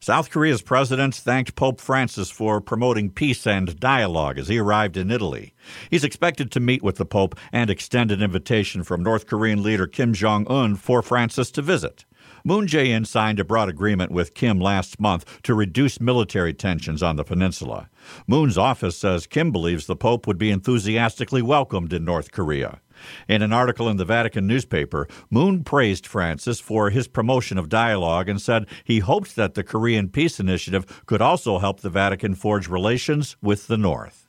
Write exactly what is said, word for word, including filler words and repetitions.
South Korea's president thanked Pope Francis for promoting peace and dialogue as he arrived in Italy. He's expected to meet with the Pope and extend an invitation from North Korean leader Kim Jong-un for Francis to visit. Moon Jae-in signed a broad agreement with Kim last month to reduce military tensions on the peninsula. Moon's office says Kim believes the Pope would be enthusiastically welcomed in North Korea. In an article in the Vatican newspaper, Moon praised Francis for his promotion of dialogue and said he hoped that the Korean Peace Initiative could also help the Vatican forge relations with the North.